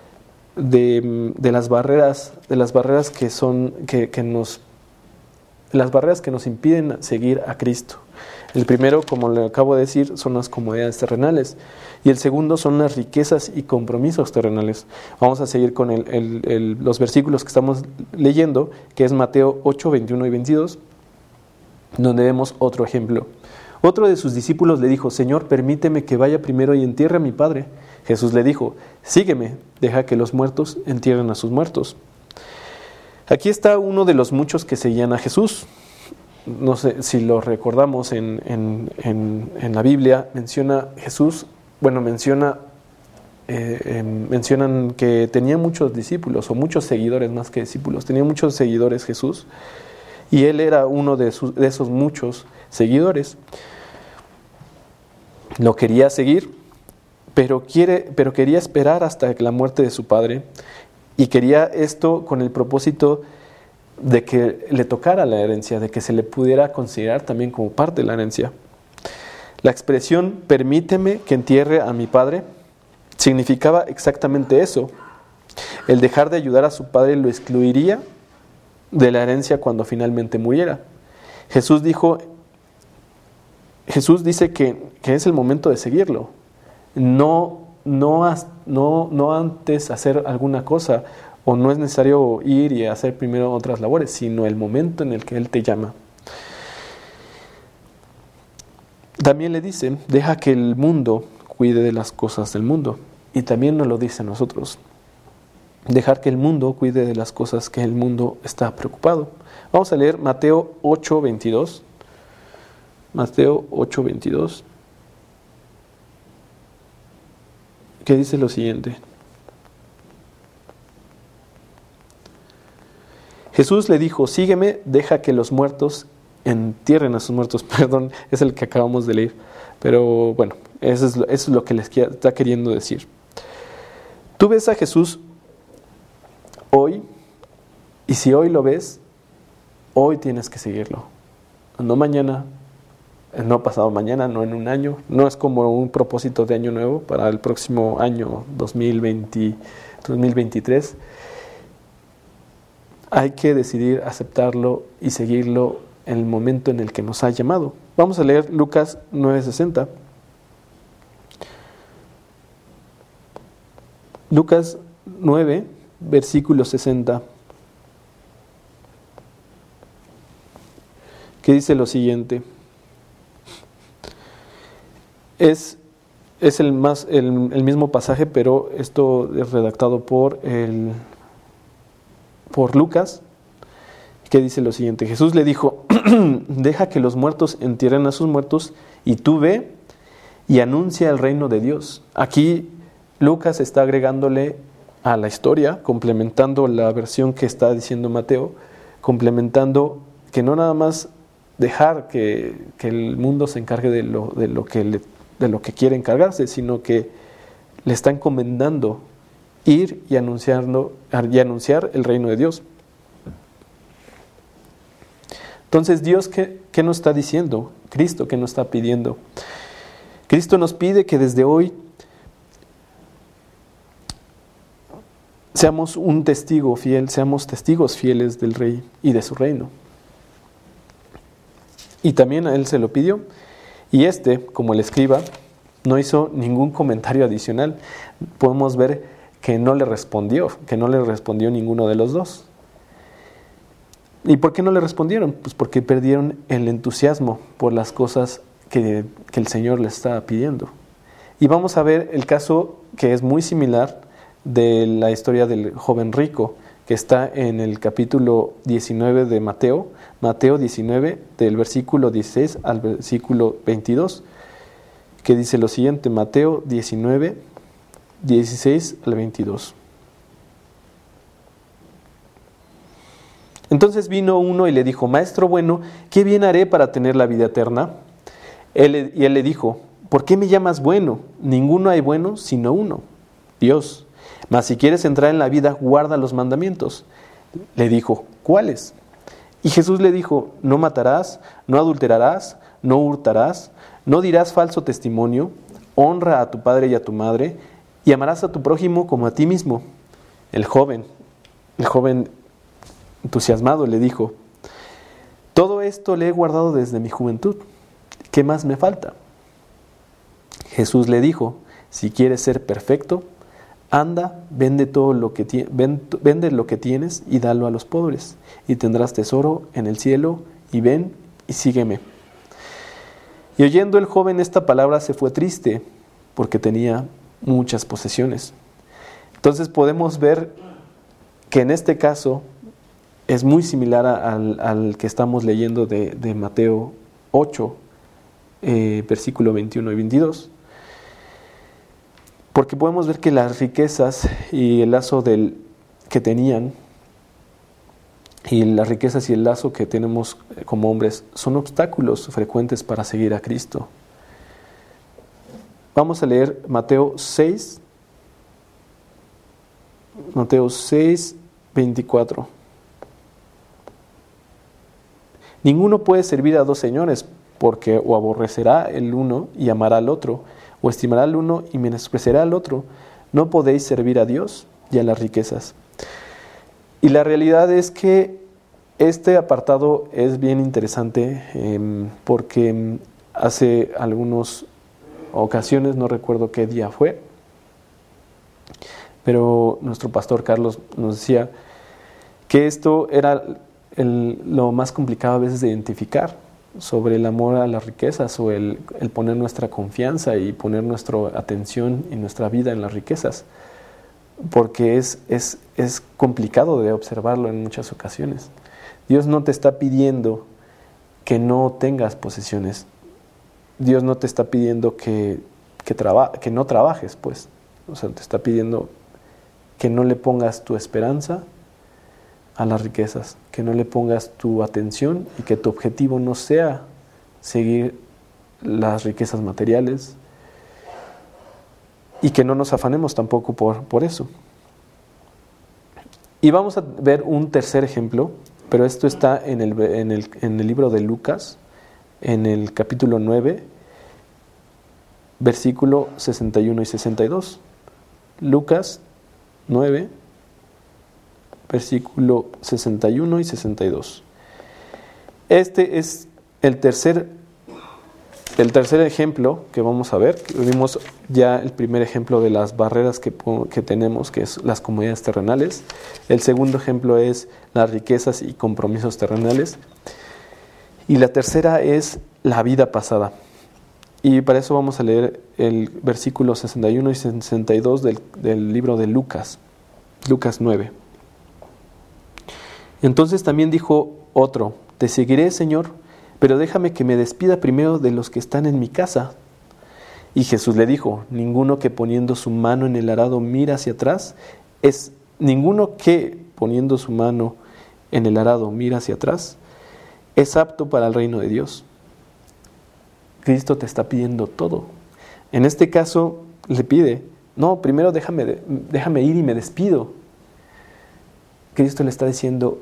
de, de las barreras, de las barreras que son, que, que nos, las barreras que nos impiden seguir a Cristo. El primero, como le acabo de decir, son las comodidades terrenales, y el segundo son las riquezas y compromisos terrenales. Vamos a seguir con el, el, el, los versículos que estamos leyendo, que es Mateo ocho, veintiuno y veintidós, donde vemos otro ejemplo. Otro de sus discípulos le dijo, Señor, permíteme que vaya primero y entierre a mi padre. Jesús le dijo, sígueme, deja que los muertos entierren a sus muertos. Aquí está uno de los muchos que seguían a Jesús. No sé si lo recordamos en, en, en, en la Biblia, menciona Jesús, bueno, menciona, eh, eh, mencionan que tenía muchos discípulos, o muchos seguidores más que discípulos, tenía muchos seguidores Jesús, y él era uno de, sus, de esos muchos seguidores. Lo quería seguir, pero, quiere, pero quería esperar hasta la muerte de su padre, y quería esto con el propósito de que le tocara la herencia, de que se le pudiera considerar también como parte de la herencia. La expresión, permíteme que entierre a mi padre, significaba exactamente eso. El dejar de ayudar a su padre lo excluiría de la herencia cuando finalmente muriera. Jesús dijo, Jesús dice que, que es el momento de seguirlo, no, no, no, no antes hacer alguna cosa, o no es necesario ir y hacer primero otras labores, sino el momento en el que Él te llama. También le dice, deja que el mundo cuide de las cosas del mundo. Y también nos lo dice a nosotros. Dejar que el mundo cuide de las cosas que el mundo está preocupado. Vamos a leer Mateo ocho, veintidós. Mateo ocho, veintidós. Que dice lo siguiente. Jesús le dijo, sígueme, deja que los muertos entierren a sus muertos. Perdón, es el que acabamos de leer. Pero bueno, eso es lo, eso es lo que les está queriendo decir. Tú ves a Jesús hoy, y si hoy lo ves, hoy tienes que seguirlo. No mañana, no pasado mañana, no en un año. No es como un propósito de año nuevo para el próximo año dos mil veinte, dos mil veintitrés. Hay que decidir aceptarlo y seguirlo en el momento en el que nos ha llamado. Vamos a leer Lucas nueve sesenta. Lucas nueve, versículo sesenta, que dice lo siguiente. Es, es el, más, el, el mismo pasaje, pero esto es redactado por, el, por Lucas, que dice lo siguiente. Jesús le dijo, deja que los muertos entierren a sus muertos y tú ve y anuncia el reino de Dios. Aquí Lucas está agregándole a la historia, complementando la versión que está diciendo Mateo, complementando que no nada más dejar que, que el mundo se encargue de lo, de, lo que le, de lo que quiere encargarse, sino que le está encomendando ir y, anunciarlo, y anunciar el reino de Dios. Entonces, Dios, ¿qué, qué nos está diciendo? Cristo, ¿qué nos está pidiendo? Cristo nos pide que desde hoy seamos un testigo fiel, seamos testigos fieles del Rey y de su reino. Y también a Él se lo pidió. Y este, como el escriba, no hizo ningún comentario adicional. Podemos ver que no le respondió, que no le respondió ninguno de los dos. ¿Y por qué no le respondieron? Pues porque perdieron el entusiasmo por las cosas que, que el Señor les estaba pidiendo. Y vamos a ver el caso que es muy similar de la historia del joven rico, que está en el capítulo diecinueve de Mateo, Mateo diecinueve, del versículo dieciséis al versículo veintidós, que dice lo siguiente, Mateo diecinueve, dieciséis al veintidós. Entonces vino uno y le dijo, Maestro bueno, ¿qué bien haré para tener la vida eterna? Él, y él le dijo, ¿por qué me llamas bueno? Ninguno hay bueno sino uno, Dios. Mas si quieres entrar en la vida, guarda los mandamientos. Le dijo, ¿cuáles? Y Jesús le dijo, no matarás, no adulterarás, no hurtarás, no dirás falso testimonio, honra a tu padre y a tu madre, y amarás a tu prójimo como a ti mismo. El joven, el joven entusiasmado le dijo, todo esto le he guardado desde mi juventud, ¿qué más me falta? Jesús le dijo, si quieres ser perfecto, anda, vende todo lo que ti- vende lo que tienes y dalo a los pobres, y tendrás tesoro en el cielo, y ven y sígueme. Y oyendo el joven esta palabra se fue triste, porque tenía muchas posesiones. Entonces podemos ver que en este caso es muy similar a, al, al que estamos leyendo de, de Mateo ocho, eh, versículo veintiuno y veintidós. Porque podemos ver que las riquezas y el lazo del, que tenían, y las riquezas y el lazo que tenemos como hombres, son obstáculos frecuentes para seguir a Cristo. Vamos a leer Mateo seis, Mateo seis, veinticuatro. Ninguno puede servir a dos señores, porque o aborrecerá el uno y amará al otro, o estimará al uno y menospreciará al otro. No podéis servir a Dios y a las riquezas. Y la realidad es que este apartado es bien interesante eh, porque hace algunas ocasiones, no recuerdo qué día fue, pero nuestro pastor Carlos nos decía que esto era el, lo más complicado a veces de identificar, sobre el amor a las riquezas o el, el poner nuestra confianza y poner nuestra atención y nuestra vida en las riquezas, porque es, es, es complicado de observarlo en muchas ocasiones. Dios no te está pidiendo que no tengas posesiones. Dios no te está pidiendo que, que, traba, que no trabajes, pues. O sea, te está pidiendo que no le pongas tu esperanza a las riquezas, que no le pongas tu atención y que tu objetivo no sea seguir las riquezas materiales y que no nos afanemos tampoco por, por eso. Y vamos a ver un tercer ejemplo, pero esto está en el, en el, en el libro de Lucas, en el capítulo nueve, versículo sesenta y uno y sesenta y dos. Lucas nueve, versículo sesenta y uno y sesenta y dos. Este es el tercer, el tercer ejemplo que vamos a ver. Vimos ya el primer ejemplo de las barreras que, que tenemos, que es las comodidades terrenales. El segundo ejemplo es las riquezas y compromisos terrenales. Y la tercera es la vida pasada. Y para eso vamos a leer el versículo sesenta y uno y sesenta y dos del, del libro de Lucas, Lucas nueve. Entonces también dijo otro: te seguiré, Señor, pero déjame que me despida primero de los que están en mi casa. Y Jesús le dijo: ninguno que poniendo su mano en el arado mira hacia atrás, es ninguno que poniendo su mano en el arado mira hacia atrás, es apto para el reino de Dios. Cristo te está pidiendo todo. En este caso le pide: no, primero déjame, déjame ir y me despido. Cristo le está diciendo: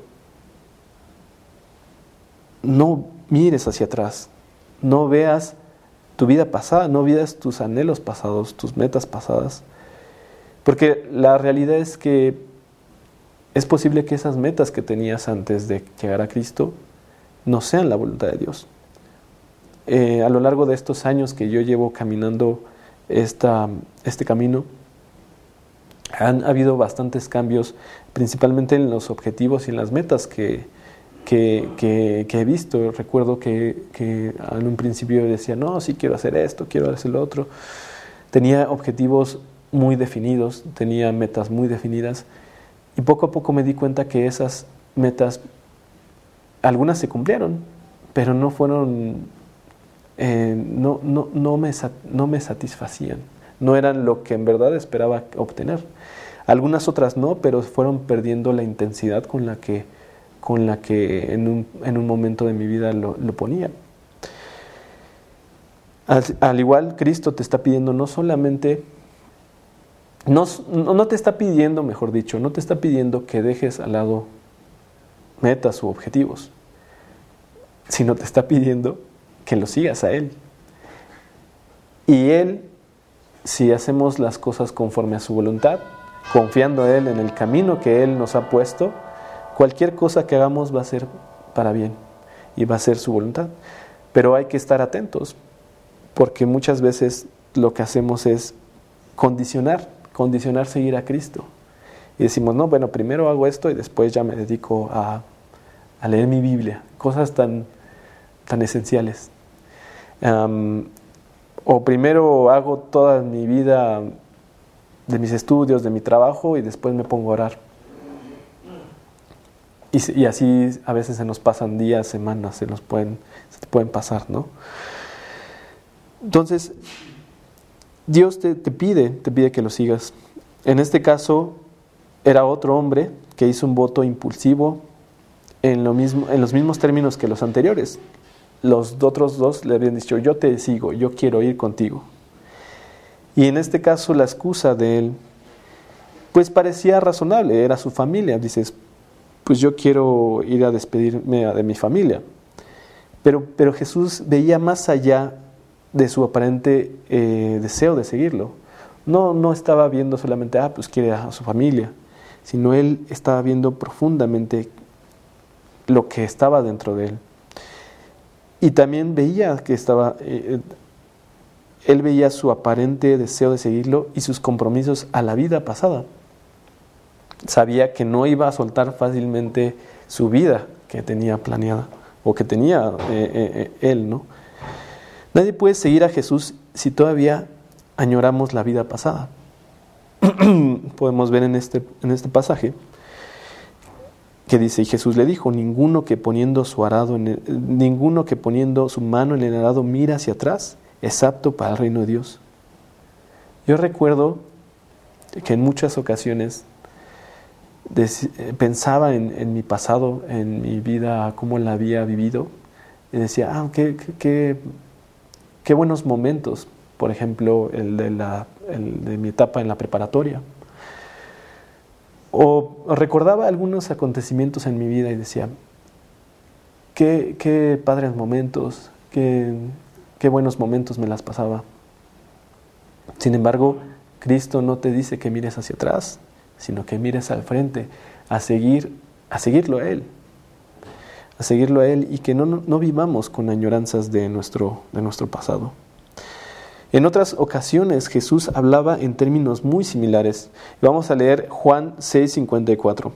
no mires hacia atrás, no veas tu vida pasada, no veas tus anhelos pasados, tus metas pasadas, porque la realidad es que es posible que esas metas que tenías antes de llegar a Cristo no sean la voluntad de Dios. Eh, a lo largo de estos años que yo llevo caminando esta, este camino, han habido bastantes cambios, principalmente en los objetivos y en las metas que Que, que, que he visto. Recuerdo que, que en un principio decía: no, sí quiero hacer esto, quiero hacer lo otro. Tenía objetivos muy definidos, tenía metas muy definidas, y poco a poco me di cuenta que esas metas, algunas se cumplieron, pero no fueron, eh, no, no, no, me, no me satisfacían, no eran lo que en verdad esperaba obtener. Algunas otras no, pero fueron perdiendo la intensidad con la que con la que en un, en un momento de mi vida lo, lo ponía. Al, al igual, Cristo te está pidiendo no solamente, no, no te está pidiendo, mejor dicho, no te está pidiendo que dejes al lado metas u objetivos, sino te está pidiendo que lo sigas a Él. Y Él, si hacemos las cosas conforme a su voluntad, confiando a Él en el camino que Él nos ha puesto, cualquier cosa que hagamos va a ser para bien y va a ser su voluntad. Pero hay que estar atentos, porque muchas veces lo que hacemos es condicionar, condicionar seguir a Cristo. Y decimos: no, bueno, primero hago esto y después ya me dedico a, a leer mi Biblia. Cosas tan, tan esenciales. Um, o primero hago toda mi vida de mis estudios, de mi trabajo, y después me pongo a orar. Y, y así a veces se nos pasan días, semanas, se nos pueden, se te pueden pasar, ¿no? Entonces, Dios te, te pide, te pide que lo sigas. En este caso, era otro hombre que hizo un voto impulsivo en, lo mismo, en los mismos términos que los anteriores. Los otros dos le habían dicho: yo te sigo, yo quiero ir contigo. Y en este caso, la excusa de él, pues parecía razonable, era su familia. Dices: pues yo quiero ir a despedirme de mi familia. Pero, pero Jesús veía más allá de su aparente eh, deseo de seguirlo. No, no estaba viendo solamente, ah, pues quiere a su familia, sino Él estaba viendo profundamente lo que estaba dentro de Él. Y también veía que estaba, eh, Él veía su aparente deseo de seguirlo y sus compromisos a la vida pasada. Sabía que no iba a soltar fácilmente su vida que tenía planeada o que tenía eh, eh, él, ¿no? Nadie puede seguir a Jesús si todavía añoramos la vida pasada. Podemos ver en este, en este pasaje que dice: y Jesús le dijo: ninguno que poniendo su arado en el, ninguno que poniendo su mano en el arado mira hacia atrás es apto para el reino de Dios. Yo recuerdo que en muchas ocasiones Dec- pensaba en, en mi pasado, en mi vida, cómo la había vivido, y decía, ah, qué, qué, qué, qué buenos momentos. Por ejemplo, el de, la, el de mi etapa en la preparatoria. O recordaba algunos acontecimientos en mi vida y decía, qué, qué padres momentos, qué, qué buenos momentos me las pasaba. Sin embargo, Cristo no te dice que mires hacia atrás, sino que mires al frente, a seguir, a seguirlo a Él, a seguirlo a Él y que no, no, no vivamos con añoranzas de nuestro, de nuestro pasado. En otras ocasiones Jesús hablaba en términos muy similares. Vamos a leer Juan seis cincuenta y cuatro.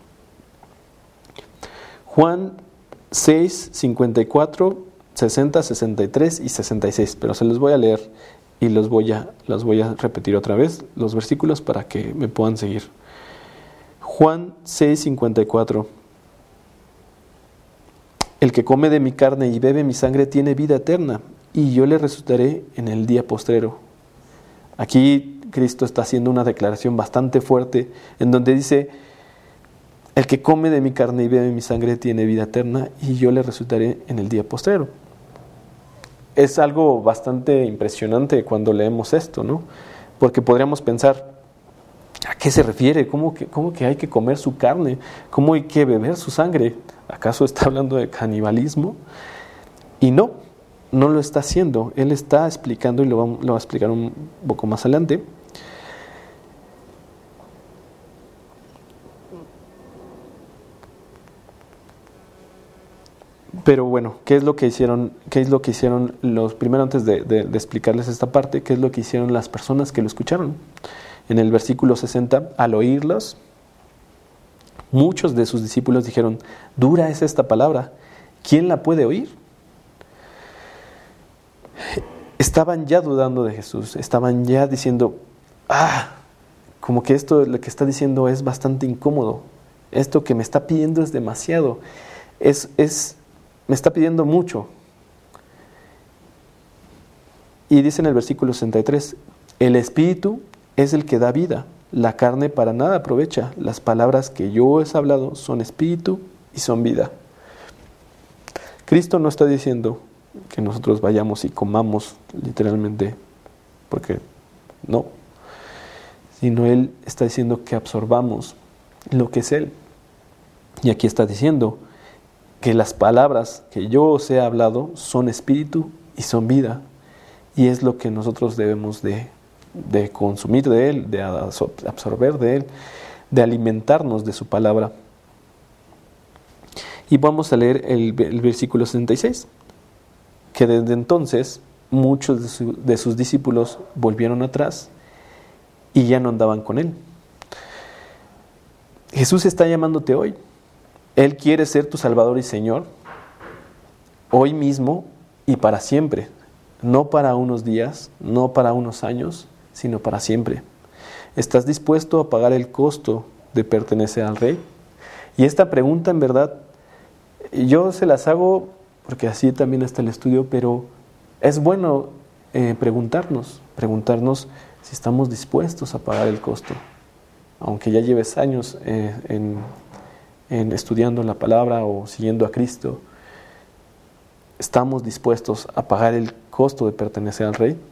Juan seis cincuenta y cuatro, sesenta, sesenta y tres y sesenta y seis, pero se los voy a leer y los voy a, los voy a repetir otra vez, los versículos para que me puedan seguir. Juan seis cincuenta y cuatro. El que come de mi carne y bebe mi sangre tiene vida eterna, y yo le resucitaré en el día postrero. Aquí Cristo está haciendo una declaración bastante fuerte, en donde dice, el que come de mi carne y bebe mi sangre tiene vida eterna, y yo le resucitaré en el día postrero. Es algo bastante impresionante cuando leemos esto, ¿no? Porque podríamos pensar, ¿a qué se refiere? ¿Cómo que, cómo que hay que comer su carne? ¿Cómo hay que beber su sangre? ¿Acaso está hablando de canibalismo? Y no, no lo está haciendo. Él está explicando, y lo va, lo va a explicar un poco más adelante. Pero bueno, ¿qué es lo que hicieron? ¿Qué es lo que hicieron los primero antes de, de, de explicarles esta parte? ¿Qué es lo que hicieron las personas que lo escucharon? En el versículo sesenta, al oírlos, muchos de sus discípulos dijeron, dura es esta palabra, ¿quién la puede oír? Estaban ya dudando de Jesús, estaban ya diciendo, ah, como que esto lo que está diciendo es bastante incómodo, esto que me está pidiendo es demasiado, es, es, me está pidiendo mucho. Y dice en el versículo sesenta y tres, el Espíritu es el que da vida, la carne para nada aprovecha, las palabras que yo os he hablado son Espíritu y son vida. Cristo no está diciendo que nosotros vayamos y comamos literalmente, porque no, sino Él está diciendo que absorbamos lo que es Él. Y aquí está diciendo que las palabras que yo os he hablado son espíritu y son vida, y es lo que nosotros debemos de, de consumir de Él, de absorber de Él, de alimentarnos de su palabra. Y vamos a leer el, el versículo sesenta y seis, que desde entonces muchos de, su, de sus discípulos volvieron atrás y ya no andaban con Él. Jesús está llamándote hoy. Él quiere ser tu Salvador y Señor, hoy mismo y para siempre. No para unos días, no para unos años, sino para siempre. ¿Estás dispuesto a pagar el costo de pertenecer al Rey? Y esta pregunta, en verdad, yo se las hago porque así también está el estudio, pero es bueno eh, preguntarnos, preguntarnos si estamos dispuestos a pagar el costo. Aunque ya lleves años eh, en, en estudiando la palabra o siguiendo a Cristo, ¿estamos dispuestos a pagar el costo de pertenecer al Rey?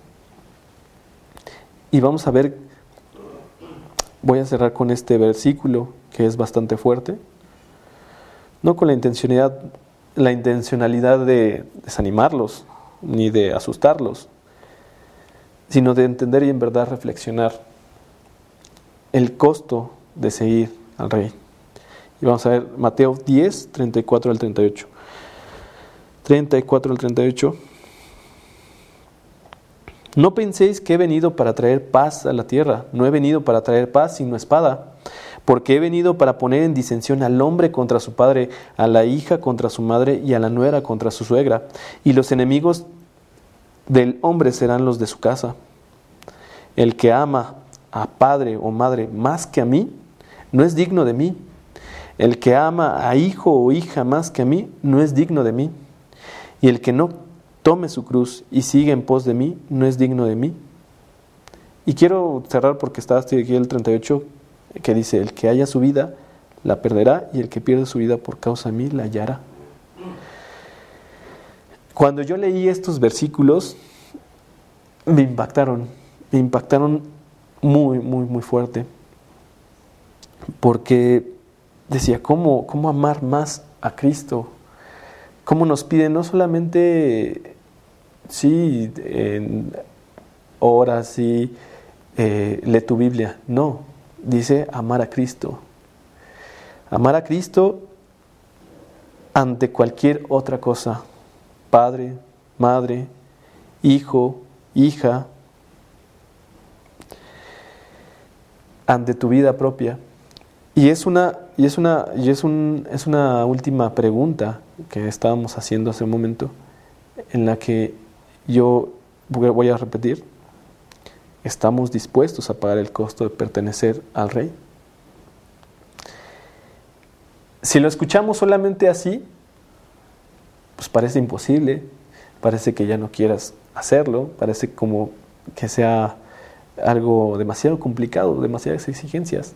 Y vamos a ver, voy a cerrar con este versículo que es bastante fuerte, no con la intencionalidad, la intencionalidad de desanimarlos ni de asustarlos, sino de entender y en verdad reflexionar el costo de seguir al Rey. Y vamos a ver Mateo diez, treinta y cuatro al treinta y ocho. treinta y cuatro al treinta y ocho. No penséis que he venido para traer paz a la tierra. No he venido para traer paz, sino espada. Porque he venido para poner en disensión al hombre contra su padre, a la hija contra su madre y a la nuera contra su suegra. Y los enemigos del hombre serán los de su casa. El que ama a padre o madre más que a mí, no es digno de mí. El que ama a hijo o hija más que a mí, no es digno de mí. Y el que no tome su cruz y siga en pos de mí, no es digno de mí. Y quiero cerrar porque está aquí el treinta y ocho, que dice, el que haya su vida, la perderá, y el que pierde su vida por causa de mí la hallará. Cuando yo leí estos versículos, me impactaron, me impactaron muy, muy, muy fuerte, porque decía, ¿cómo, cómo amar más a Cristo? ¿Cómo nos pide no solamente, sí, en horas, sí, eh, lee tu Biblia? No, dice amar a Cristo. Amar a Cristo ante cualquier otra cosa. Padre, madre, hijo, hija, ante tu vida propia. Y es una, y es una, y es un, es una última pregunta que estábamos haciendo hace un momento, en la que yo voy a repetir: ¿estamos dispuestos a pagar el costo de pertenecer al Rey? Si lo escuchamos solamente así, pues parece imposible, parece que ya no quieras hacerlo, parece como que sea algo demasiado complicado, demasiadas exigencias.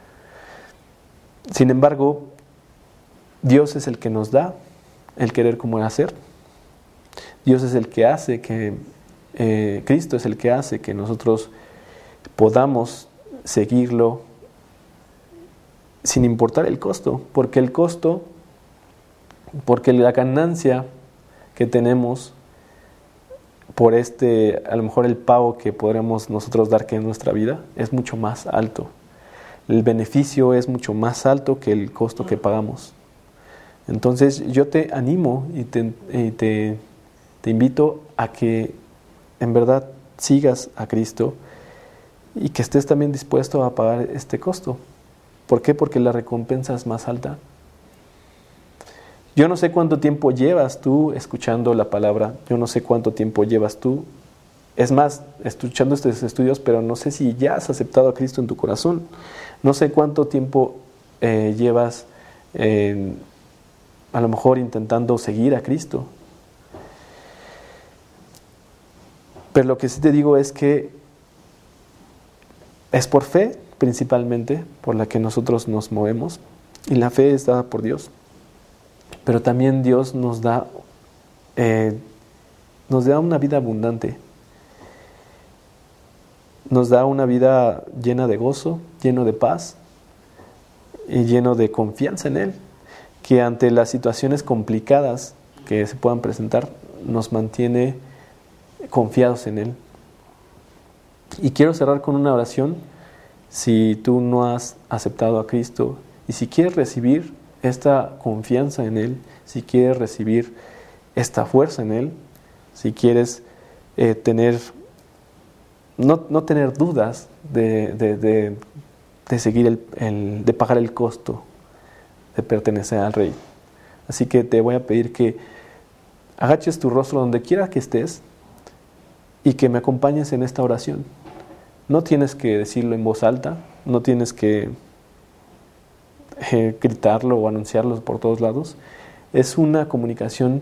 Sin embargo, Dios es el que nos da el querer como el hacer. Dios es el que hace que, eh, Cristo es el que hace que nosotros podamos seguirlo sin importar el costo, porque el costo, porque la ganancia que tenemos por este, a lo mejor el pago que podremos nosotros dar que en nuestra vida es mucho más alto. El beneficio es mucho más alto que el costo que pagamos. Entonces yo te animo y te, y te, te invito a que en verdad sigas a Cristo y que estés también dispuesto a pagar este costo. ¿Por qué? Porque la recompensa es más alta. Yo no sé cuánto tiempo llevas tú escuchando la palabra, yo no sé cuánto tiempo llevas tú, es más, escuchando estos estudios, pero no sé si ya has aceptado a Cristo en tu corazón. No sé cuánto tiempo eh, llevas eh, a lo mejor intentando seguir a Cristo. Pero lo que sí te digo es que es por fe, principalmente, por la que nosotros nos movemos, y la fe es dada por Dios. Pero también Dios nos da, eh, nos da una vida abundante. Nos da una vida llena de gozo, lleno de paz y lleno de confianza en Él, que ante las situaciones complicadas que se puedan presentar, nos mantiene confiados en Él. Y quiero cerrar con una oración. Si tú no has aceptado a Cristo y si quieres recibir esta confianza en Él, si quieres recibir esta fuerza en Él, si quieres eh, tener, no, no tener dudas de, de, de, de seguir el, el, de pagar el costo de pertenecer al Rey. Así que te voy a pedir que agaches tu rostro donde quiera que estés y que me acompañes en esta oración. No tienes que decirlo en voz alta, no tienes que eh, gritarlo o anunciarlo por todos lados. Es una comunicación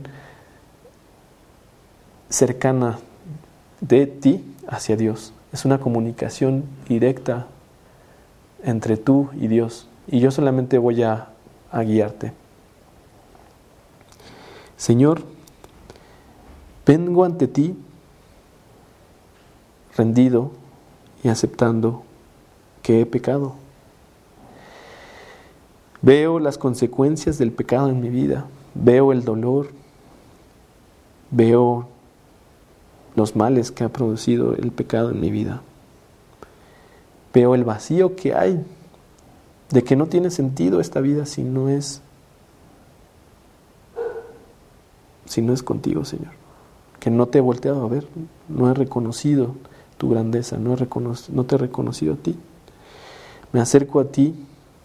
cercana de ti hacia Dios. Es una comunicación directa entre tú y Dios. Y yo solamente voy a, a guiarte. Señor, vengo ante ti rendido y aceptando que he pecado. Veo las consecuencias del pecado en mi vida, veo el dolor, veo los males que ha producido el pecado en mi vida. Veo el vacío que hay, de que no tiene sentido esta vida si no es, si no es contigo, Señor. Que no te he volteado a ver, no he reconocido tu grandeza, no, he recono- no te he reconocido a ti. Me acerco a ti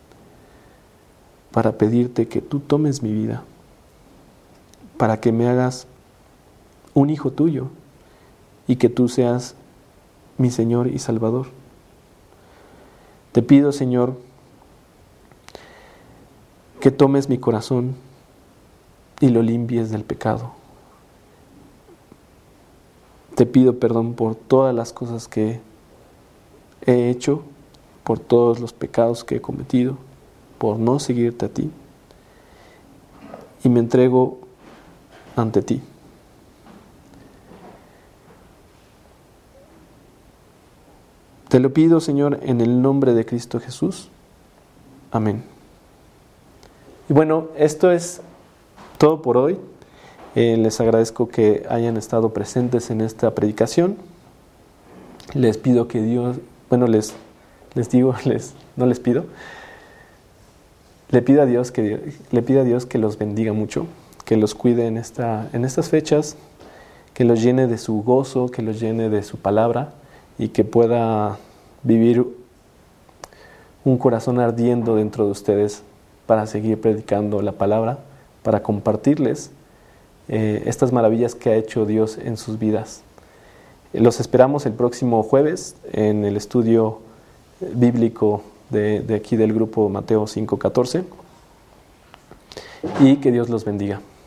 para pedirte que tú tomes mi vida, para que me hagas un hijo tuyo y que tú seas mi Señor y Salvador. Te pido, Señor, que tomes mi corazón y lo limpies del pecado. Te pido perdón por todas las cosas que he hecho, por todos los pecados que he cometido. por no seguirte a ti y me entrego ante ti. Te lo pido, Señor, en el nombre de Cristo Jesús. Amén. Y bueno, esto es todo por hoy. Eh, les agradezco que hayan estado presentes en esta predicación. Les pido que Dios, bueno, les, les digo, les, no les pido. Le pido a Dios que le pido a Dios que los bendiga mucho, que los cuide en esta, en estas fechas, que los llene de su gozo, que los llene de su palabra y que pueda vivir un corazón ardiendo dentro de ustedes para seguir predicando la palabra, para compartirles eh, estas maravillas que ha hecho Dios en sus vidas. Los esperamos el próximo jueves en el estudio bíblico de, de aquí del grupo Mateo cinco catorce y que Dios los bendiga.